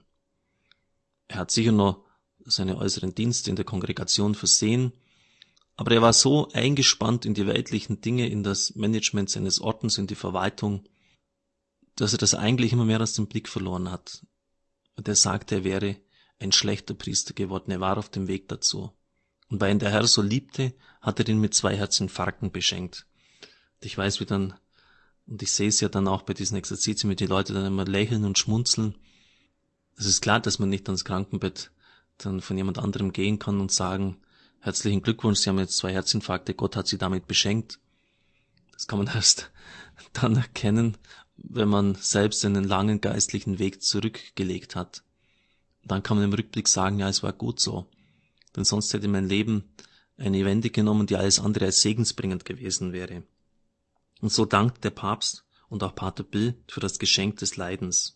Er hat sicher noch seine äußeren Dienste in der Kongregation versehen, aber er war so eingespannt in die weltlichen Dinge, in das Management seines Ordens, in die Verwaltung, dass er das eigentlich immer mehr aus dem Blick verloren hat. Und er sagte, er wäre ein schlechter Priester geworden, er war auf dem Weg dazu. Und weil ihn der Herr so liebte, hat er ihn mit zwei Herzinfarkten beschenkt. Und ich weiß, wie dann, und ich sehe es ja dann auch bei diesen Exerzitien, wie die Leute dann immer lächeln und schmunzeln. Es ist klar, dass man nicht ans Krankenbett dann von jemand anderem gehen kann und sagen, herzlichen Glückwunsch, Sie haben jetzt zwei Herzinfarkte, Gott hat Sie damit beschenkt. Das kann man erst dann erkennen, wenn man selbst einen langen geistlichen Weg zurückgelegt hat. Dann kann man im Rückblick sagen, ja, es war gut so. Denn sonst hätte mein Leben eine Wende genommen, die alles andere als segensbringend gewesen wäre. Und so dankt der Papst und auch Pater Bill für das Geschenk des Leidens.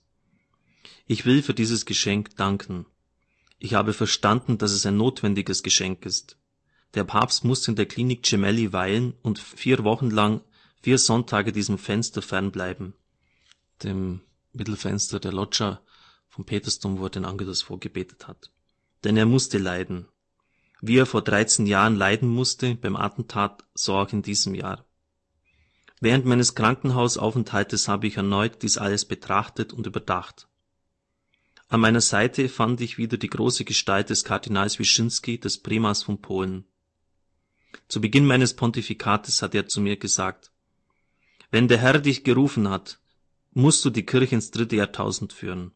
Ich will für dieses Geschenk danken. Ich habe verstanden, dass es ein notwendiges Geschenk ist. Der Papst musste in der Klinik Gemelli weilen und vier Wochen lang, vier Sonntage diesem Fenster fernbleiben, dem Mittelfenster der Loggia vom Petersdom, wo er den Angelus vorgebetet hat. Denn er musste leiden. Wie er vor dreizehn Jahren leiden musste beim Attentat, so auch in diesem Jahr. Während meines Krankenhausaufenthaltes habe ich erneut dies alles betrachtet und überdacht. An meiner Seite fand ich wieder die große Gestalt des Kardinals Wyszynski, des Primas von Polen. Zu Beginn meines Pontifikates hat er zu mir gesagt, wenn der Herr dich gerufen hat, musst du die Kirche ins dritte Jahrtausend führen.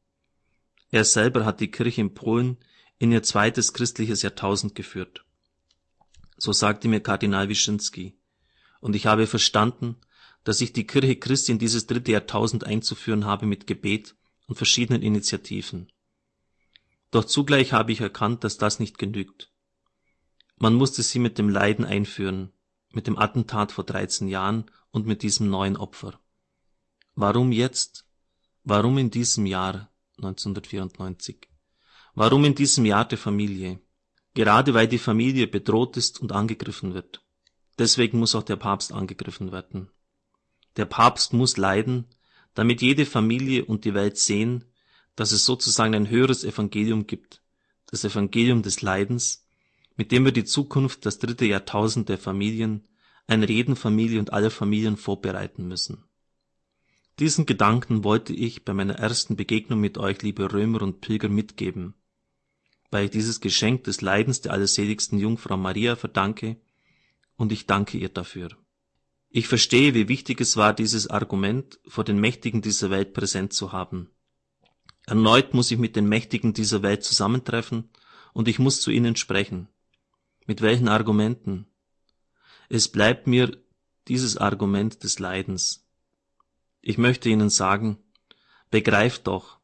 Er selber hat die Kirche in Polen in ihr zweites christliches Jahrtausend geführt. So sagte mir Kardinal Wyszynski. Und ich habe verstanden, dass ich die Kirche Christi in dieses dritte Jahrtausend einzuführen habe mit Gebet und verschiedenen Initiativen. Doch zugleich habe ich erkannt, dass das nicht genügt. Man musste sie mit dem Leiden einführen, mit dem Attentat vor dreizehn Jahren und mit diesem neuen Opfer. Warum jetzt? Warum in diesem Jahr neunzehnhundertvierundneunzig? Warum in diesem Jahr der Familie? Gerade weil die Familie bedroht ist und angegriffen wird. Deswegen muss auch der Papst angegriffen werden. Der Papst muss leiden, damit jede Familie und die Welt sehen, dass es sozusagen ein höheres Evangelium gibt, das Evangelium des Leidens, mit dem wir die Zukunft, das dritte Jahrtausend der Familien, einer jeden Familie und aller Familien vorbereiten müssen. Diesen Gedanken wollte ich bei meiner ersten Begegnung mit euch, liebe Römer und Pilger, mitgeben, weil ich dieses Geschenk des Leidens der allerseligsten Jungfrau Maria verdanke, und ich danke ihr dafür. Ich verstehe, wie wichtig es war, dieses Argument vor den Mächtigen dieser Welt präsent zu haben. Erneut muss ich mit den Mächtigen dieser Welt zusammentreffen und ich muss zu ihnen sprechen. Mit welchen Argumenten? Es bleibt mir dieses Argument des Leidens. Ich möchte ihnen sagen, begreift doch,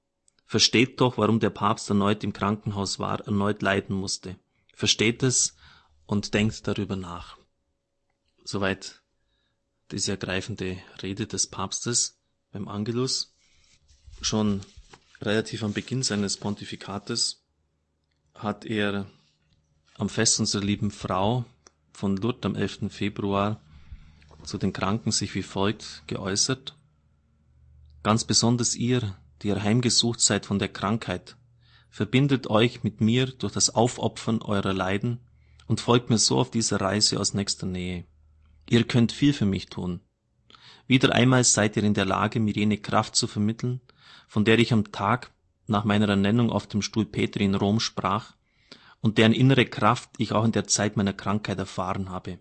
Versteht doch, warum der Papst erneut im Krankenhaus war, erneut leiden musste. Versteht es und denkt darüber nach. Soweit diese ergreifende Rede des Papstes beim Angelus. Schon relativ am Beginn seines Pontifikates hat er am Fest unserer lieben Frau von Lourdes am elften Februar zu den Kranken sich wie folgt geäußert. Ganz besonders ihr, die ihr heimgesucht seid von der Krankheit, verbindet euch mit mir durch das Aufopfern eurer Leiden und folgt mir so auf dieser Reise aus nächster Nähe. Ihr könnt viel für mich tun. Wieder einmal seid ihr in der Lage, mir jene Kraft zu vermitteln, von der ich am Tag nach meiner Ernennung auf dem Stuhl Petri in Rom sprach und deren innere Kraft ich auch in der Zeit meiner Krankheit erfahren habe.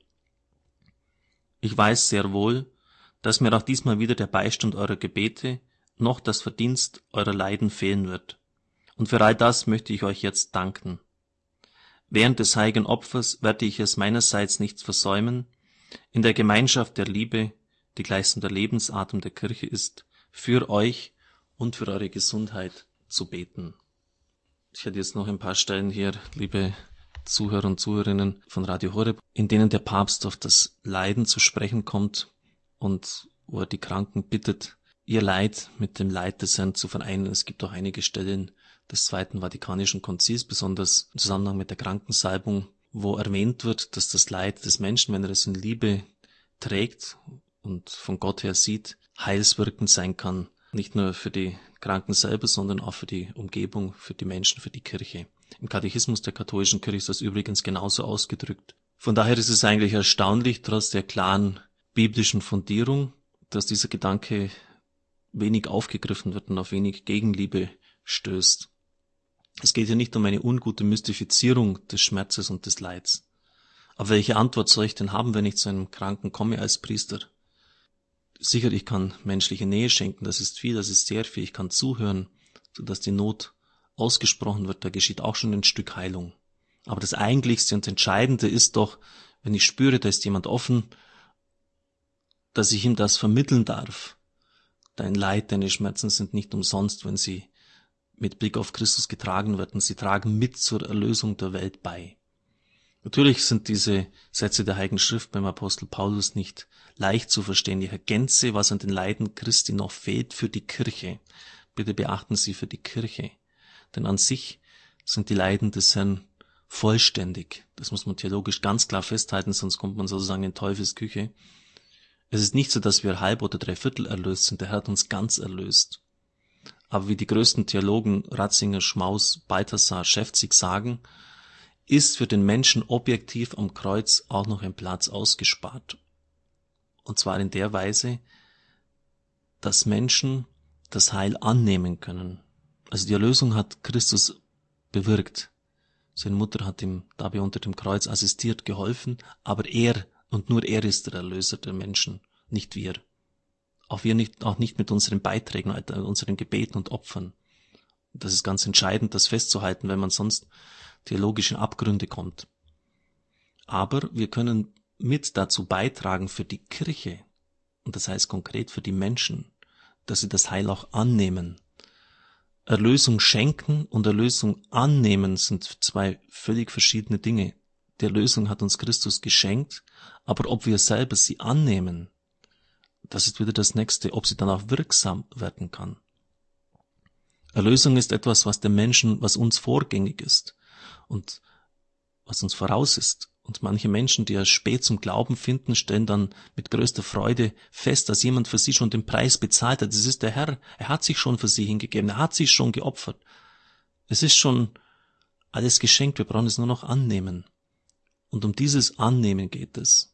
Ich weiß sehr wohl, dass mir auch diesmal wieder der Beistand eurer Gebete noch das Verdienst eurer Leiden fehlen wird. Und für all das möchte ich euch jetzt danken. Während des heiligen Opfers werde ich es meinerseits nicht versäumen, in der Gemeinschaft der Liebe, die gleichsam der Lebensatem der Kirche ist, für euch und für eure Gesundheit zu beten. Ich hätte jetzt noch ein paar Stellen hier, liebe Zuhörer und Zuhörerinnen von Radio Horeb, in denen der Papst auf das Leiden zu sprechen kommt und wo er die Kranken bittet, ihr Leid mit dem Leid des Herrn zu vereinen. Es gibt auch einige Stellen des Zweiten Vatikanischen Konzils, besonders im Zusammenhang mit der Krankensalbung, wo erwähnt wird, dass das Leid des Menschen, wenn er es in Liebe trägt und von Gott her sieht, heilswirkend sein kann. Nicht nur für die Kranken selber, sondern auch für die Umgebung, für die Menschen, für die Kirche. Im Katechismus der katholischen Kirche ist das übrigens genauso ausgedrückt. Von daher ist es eigentlich erstaunlich, trotz der klaren biblischen Fundierung, dass dieser Gedanke wenig aufgegriffen wird und auf wenig Gegenliebe stößt. Es geht ja nicht um eine ungute Mystifizierung des Schmerzes und des Leids. Aber welche Antwort soll ich denn haben, wenn ich zu einem Kranken komme als Priester? Sicher, ich kann menschliche Nähe schenken, das ist viel, das ist sehr viel. Ich kann zuhören, sodass die Not ausgesprochen wird, da geschieht auch schon ein Stück Heilung. Aber das Eigentlichste und Entscheidende ist doch, wenn ich spüre, da ist jemand offen, dass ich ihm das vermitteln darf. Dein Leid, deine Schmerzen sind nicht umsonst, wenn sie mit Blick auf Christus getragen werden. Sie tragen mit zur Erlösung der Welt bei. Natürlich sind diese Sätze der Heiligen Schrift beim Apostel Paulus nicht leicht zu verstehen. Ich ergänze, was an den Leiden Christi noch fehlt für die Kirche. Bitte beachten Sie für die Kirche. Denn an sich sind die Leiden des Herrn vollständig. Das muss man theologisch ganz klar festhalten, sonst kommt man sozusagen in Teufels Küche. Es ist nicht so, dass wir halb oder dreiviertel erlöst sind. Der Herr hat uns ganz erlöst. Aber wie die größten Theologen Ratzinger, Schmaus, Balthasar, Schäfzig sagen, ist für den Menschen objektiv am Kreuz auch noch ein Platz ausgespart. Und zwar in der Weise, dass Menschen das Heil annehmen können. Also die Erlösung hat Christus bewirkt. Seine Mutter hat ihm dabei unter dem Kreuz assistiert, geholfen, aber er und nur er ist der Erlöser der Menschen, nicht wir. Auch wir nicht, auch nicht mit unseren Beiträgen, mit unseren Gebeten und Opfern. Das ist ganz entscheidend, das festzuhalten, wenn man sonst theologische Abgründe kommt. Aber wir können mit dazu beitragen für die Kirche, und das heißt konkret für die Menschen, dass sie das Heil auch annehmen. Erlösung schenken und Erlösung annehmen sind zwei völlig verschiedene Dinge. Die Erlösung hat uns Christus geschenkt, aber ob wir selber sie annehmen, das ist wieder das Nächste, ob sie dann auch wirksam werden kann. Erlösung ist etwas, was dem Menschen, was uns vorgängig ist und was uns voraus ist. Und manche Menschen, die erst spät zum Glauben finden, stellen dann mit größter Freude fest, dass jemand für sie schon den Preis bezahlt hat. Es ist der Herr, er hat sich schon für sie hingegeben, er hat sich schon geopfert. Es ist schon alles geschenkt, wir brauchen es nur noch annehmen. Und um dieses Annehmen geht es.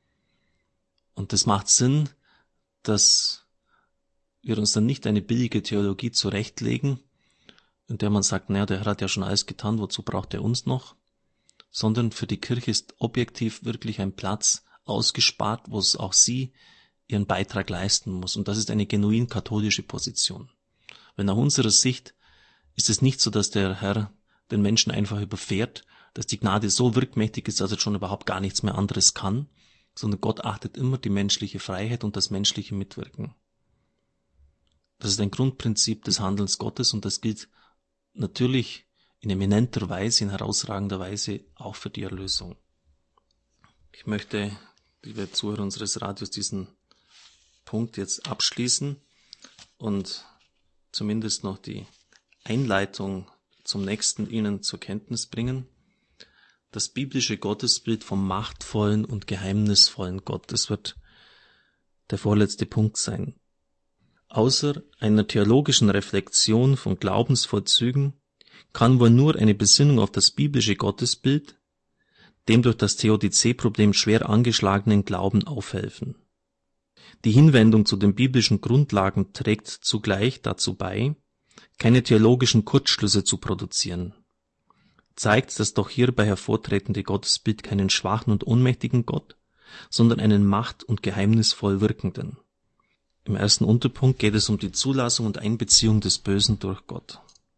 Und es macht Sinn, dass wir uns dann nicht eine billige Theologie zurechtlegen, in der man sagt, naja, der Herr hat ja schon alles getan, wozu braucht er uns noch? Sondern für die Kirche ist objektiv wirklich ein Platz ausgespart, wo es auch sie ihren Beitrag leisten muss. Und das ist eine genuin katholische Position. Weil nach unserer Sicht ist es nicht so, dass der Herr den Menschen einfach überfährt, dass die Gnade so wirkmächtig ist, dass er schon überhaupt gar nichts mehr anderes kann, sondern Gott achtet immer die menschliche Freiheit und das menschliche Mitwirken. Das ist ein Grundprinzip des Handelns Gottes und das gilt natürlich in eminenter Weise, in herausragender Weise auch für die Erlösung. Ich möchte, liebe Zuhörer unseres Radios, diesen Punkt jetzt abschließen und zumindest noch die Einleitung zum nächsten Ihnen zur Kenntnis bringen. Das biblische Gottesbild vom machtvollen und geheimnisvollen Gott, das wird der vorletzte Punkt sein. Außer einer theologischen Reflexion von Glaubensvollzügen kann wohl nur eine Besinnung auf das biblische Gottesbild dem durch das Theodizee-Problem schwer angeschlagenen Glauben aufhelfen. Die Hinwendung zu den biblischen Grundlagen trägt zugleich dazu bei, keine theologischen Kurzschlüsse zu produzieren. Zeigt das doch hierbei hervortretende Gottesbild keinen schwachen und ohnmächtigen Gott, sondern einen macht- und geheimnisvoll wirkenden. Im ersten Unterpunkt geht es um die Zulassung und Einbeziehung des Bösen durch Gott.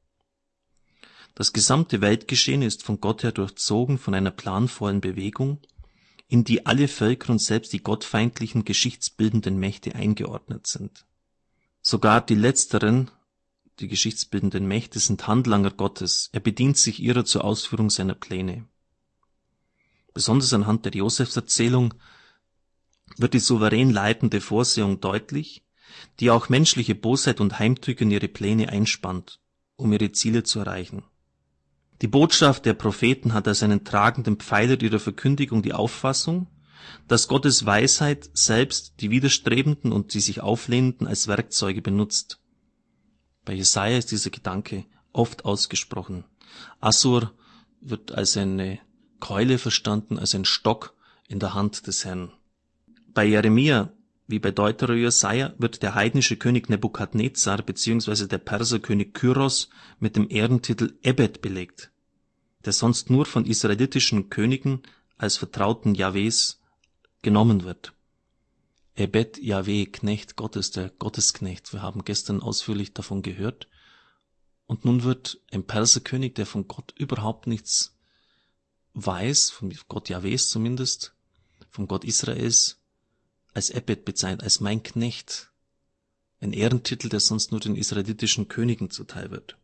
Das gesamte Weltgeschehen ist von Gott her durchzogen von einer planvollen Bewegung, in die alle Völker und selbst die gottfeindlichen geschichtsbildenden Mächte eingeordnet sind. Sogar die letzteren, die geschichtsbildenden Mächte, sind Handlanger Gottes. Er bedient sich ihrer zur Ausführung seiner Pläne. Besonders anhand der Josefserzählung wird die souverän leitende Vorsehung deutlich, die auch menschliche Bosheit und Heimtücke in ihre Pläne einspannt, um ihre Ziele zu erreichen. Die Botschaft der Propheten hat als einen tragenden Pfeiler ihrer Verkündigung die Auffassung, dass Gottes Weisheit selbst die Widerstrebenden und die sich Auflehnenden als Werkzeuge benutzt. Bei Jesaja ist dieser Gedanke oft ausgesprochen. Assur wird als eine Keule verstanden, als ein Stock in der Hand des Herrn. Bei Jeremia, wie bei Deuteronomy Jesaja, wird der heidnische König Nebukadnezar bzw. der Perserkönig Kyros mit dem Ehrentitel Ebed belegt, der sonst nur von israelitischen Königen als Vertrauten Jahwes genommen wird. Ebed, Jahwe, Knecht Gottes, der Gottesknecht. Wir haben gestern ausführlich davon gehört. Und nun wird ein Perserkönig, der von Gott überhaupt nichts weiß, von Gott Jahwes zumindest, vom Gott Israels, als Ebed bezeichnet, als mein Knecht. Ein Ehrentitel, der sonst nur den israelitischen Königen zuteil wird.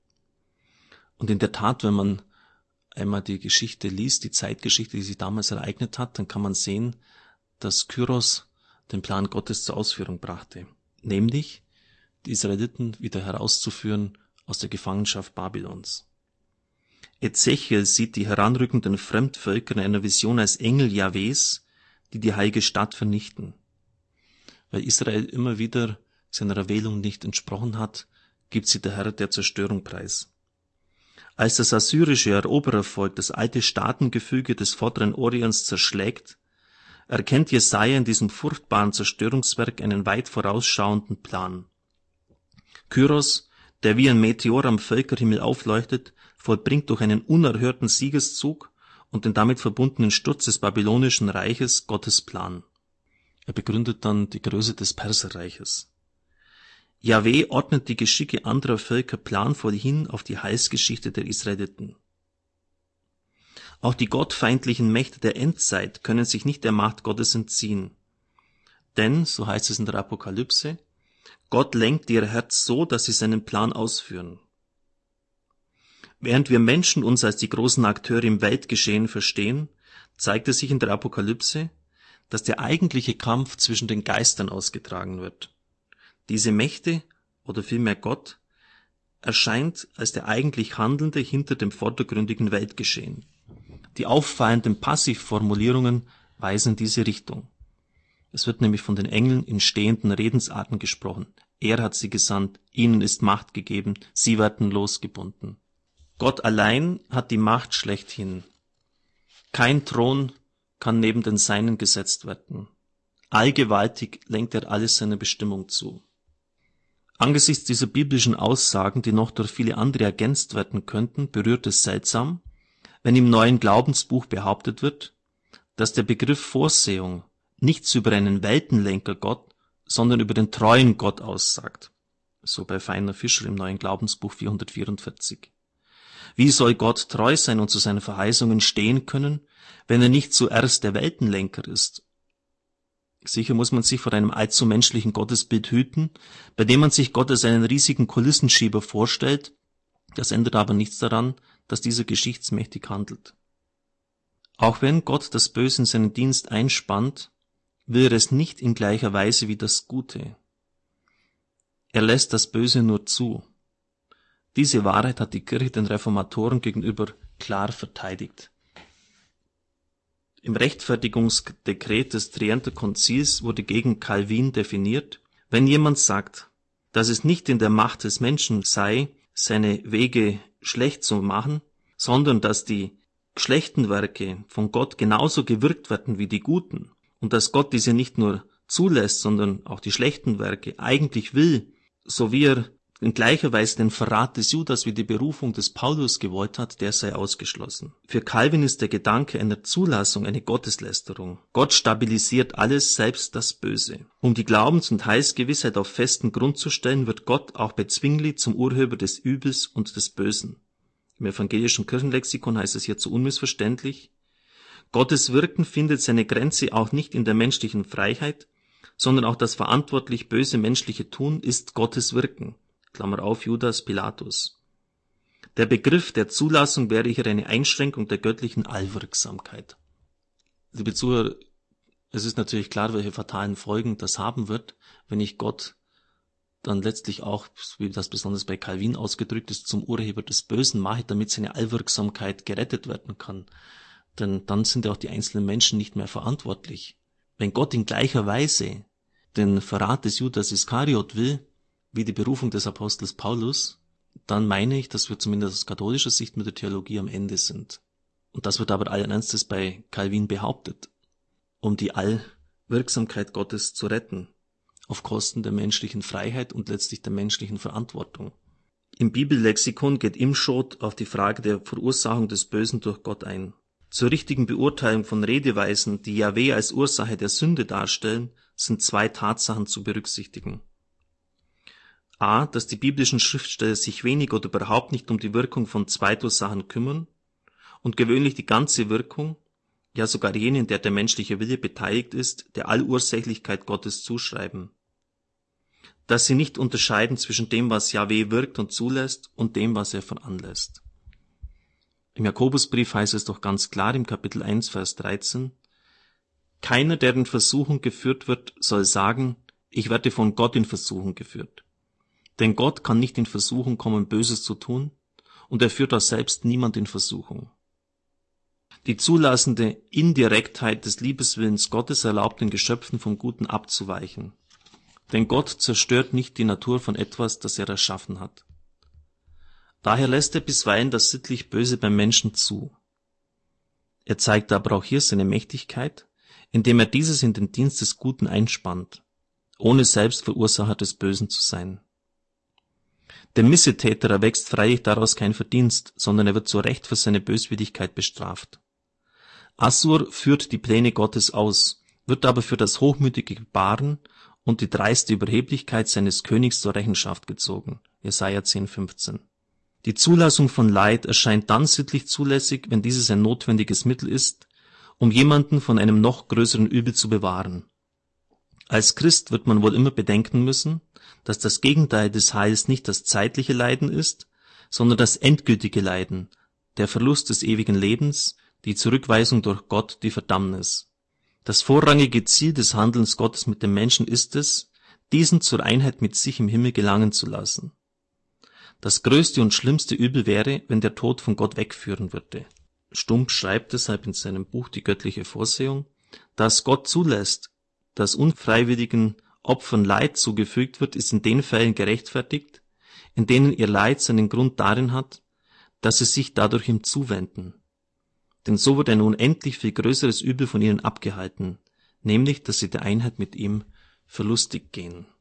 Und in der Tat, wenn man einmal die Geschichte liest, die Zeitgeschichte, die sich damals ereignet hat, dann kann man sehen, dass Kyros den Plan Gottes zur Ausführung brachte, nämlich die Israeliten wieder herauszuführen aus der Gefangenschaft Babylons. Ezechiel sieht die heranrückenden Fremdvölker in einer Vision als Engel Jahwes, die die heilige Stadt vernichten. Weil Israel immer wieder seiner Erwählung nicht entsprochen hat, gibt sie der Herr der Zerstörung preis. Als das assyrische Eroberervolk das alte Staatengefüge des vorderen Orients zerschlägt, erkennt Jesaja in diesem furchtbaren Zerstörungswerk einen weit vorausschauenden Plan. Kyros, der wie ein Meteor am Völkerhimmel aufleuchtet, vollbringt durch einen unerhörten Siegeszug und den damit verbundenen Sturz des babylonischen Reiches Gottes Plan. Er begründet dann die Größe des Perserreiches. Jahwe ordnet die Geschicke anderer Völker planvoll hin auf die Heilsgeschichte der Israeliten. Auch die gottfeindlichen Mächte der Endzeit können sich nicht der Macht Gottes entziehen. Denn, so heißt es in der Apokalypse, Gott lenkt ihr Herz so, dass sie seinen Plan ausführen. Während wir Menschen uns als die großen Akteure im Weltgeschehen verstehen, zeigt es sich in der Apokalypse, dass der eigentliche Kampf zwischen den Geistern ausgetragen wird. Diese Mächte, oder vielmehr Gott, erscheint als der eigentlich Handelnde hinter dem vordergründigen Weltgeschehen. Die auffallenden Passivformulierungen weisen in diese Richtung. Es wird nämlich von den Engeln in stehenden Redensarten gesprochen. Er hat sie gesandt, ihnen ist Macht gegeben, sie werden losgebunden. Gott allein hat die Macht schlechthin. Kein Thron kann neben den Seinen gesetzt werden. Allgewaltig lenkt er alles seiner Bestimmung zu. Angesichts dieser biblischen Aussagen, die noch durch viele andere ergänzt werden könnten, berührt es seltsam, wenn im neuen Glaubensbuch behauptet wird, dass der Begriff Vorsehung nichts über einen Weltenlenker Gott, sondern über den treuen Gott aussagt. So bei Feiner Fischer im neuen Glaubensbuch vierhundertvierundvierzig. Wie soll Gott treu sein und zu seinen Verheißungen stehen können, wenn er nicht zuerst der Weltenlenker ist? Sicher muss man sich vor einem allzu menschlichen Gottesbild hüten, bei dem man sich Gott als einen riesigen Kulissenschieber vorstellt. Das ändert aber nichts daran, dass dieser geschichtsmächtig handelt. Auch wenn Gott das Böse in seinen Dienst einspannt, will er es nicht in gleicher Weise wie das Gute. Er lässt das Böse nur zu. Diese Wahrheit hat die Kirche den Reformatoren gegenüber klar verteidigt. Im Rechtfertigungsdekret des Trienter Konzils wurde gegen Calvin definiert: Wenn jemand sagt, dass es nicht in der Macht des Menschen sei, seine Wege schlecht zu machen, sondern dass die schlechten Werke von Gott genauso gewirkt werden wie die guten und dass Gott diese nicht nur zulässt, sondern auch die schlechten Werke eigentlich will, so wie er in gleicher Weise den Verrat des Judas wie die Berufung des Paulus gewollt hat, der sei ausgeschlossen. Für Calvin ist der Gedanke einer Zulassung eine Gotteslästerung. Gott stabilisiert alles, selbst das Böse. Um die Glaubens- und Heilsgewissheit auf festen Grund zu stellen, wird Gott auch bei Zwingli zum Urheber des Übels und des Bösen. Im evangelischen Kirchenlexikon heißt es hierzu unmissverständlich: Gottes Wirken findet seine Grenze auch nicht in der menschlichen Freiheit, sondern auch das verantwortlich böse menschliche Tun ist Gottes Wirken. Klammer auf, Judas Pilatus. Der Begriff der Zulassung wäre hier eine Einschränkung der göttlichen Allwirksamkeit. Liebe Zuhörer, es ist natürlich klar, welche fatalen Folgen das haben wird, wenn ich Gott dann letztlich auch, wie das besonders bei Calvin ausgedrückt ist, zum Urheber des Bösen mache, damit seine Allwirksamkeit gerettet werden kann. Denn dann sind ja auch die einzelnen Menschen nicht mehr verantwortlich. Wenn Gott in gleicher Weise den Verrat des Judas Iskariot will, wie die Berufung des Apostels Paulus, dann meine ich, dass wir zumindest aus katholischer Sicht mit der Theologie am Ende sind. Und das wird aber allen Ernstes bei Calvin behauptet, um die Allwirksamkeit Gottes zu retten, auf Kosten der menschlichen Freiheit und letztlich der menschlichen Verantwortung. Im Bibellexikon geht Imschot auf die Frage der Verursachung des Bösen durch Gott ein. Zur richtigen Beurteilung von Redeweisen, die Jahwe als Ursache der Sünde darstellen, sind zwei Tatsachen zu berücksichtigen. A, dass die biblischen Schriftsteller sich wenig oder überhaupt nicht um die Wirkung von Zweitursachen kümmern und gewöhnlich die ganze Wirkung, ja sogar jene, in der der menschliche Wille beteiligt ist, der Allursächlichkeit Gottes zuschreiben. Dass sie nicht unterscheiden zwischen dem, was Jahwe wirkt und zulässt, und dem, was er veranlässt. Im Jakobusbrief heißt es doch ganz klar im Kapitel eins, Vers dreizehn: Keiner, der in Versuchung geführt wird, soll sagen, ich werde von Gott in Versuchung geführt. Denn Gott kann nicht in Versuchung kommen, Böses zu tun, und er führt auch selbst niemand in Versuchung. Die zulassende Indirektheit des Liebeswillens Gottes erlaubt den Geschöpfen vom Guten abzuweichen. Denn Gott zerstört nicht die Natur von etwas, das er erschaffen hat. Daher lässt er bisweilen das sittlich Böse beim Menschen zu. Er zeigt aber auch hier seine Mächtigkeit, indem er dieses in den Dienst des Guten einspannt, ohne selbst Verursacher des Bösen zu sein. Der Missetäter erwächst freilich daraus kein Verdienst, sondern er wird zu Recht für seine Böswilligkeit bestraft. Assur führt die Pläne Gottes aus, wird aber für das hochmütige Gebaren und die dreiste Überheblichkeit seines Königs zur Rechenschaft gezogen. Jesaja zehn, fünfzehn. Die Zulassung von Leid erscheint dann sittlich zulässig, wenn dieses ein notwendiges Mittel ist, um jemanden von einem noch größeren Übel zu bewahren. Als Christ wird man wohl immer bedenken müssen, dass das Gegenteil des Heils nicht das zeitliche Leiden ist, sondern das endgültige Leiden, der Verlust des ewigen Lebens, die Zurückweisung durch Gott, die Verdammnis. Das vorrangige Ziel des Handelns Gottes mit dem Menschen ist es, diesen zur Einheit mit sich im Himmel gelangen zu lassen. Das größte und schlimmste Übel wäre, wenn der Tod von Gott wegführen würde. Stump schreibt deshalb in seinem Buch Die göttliche Vorsehung, dass Gott zulässt, dass unfreiwilligen Opfern Leid zugefügt wird, ist in den Fällen gerechtfertigt, in denen ihr Leid seinen Grund darin hat, dass sie sich dadurch ihm zuwenden. Denn so wird ein unendlich viel größeres Übel von ihnen abgehalten, nämlich, dass sie der Einheit mit ihm verlustig gehen.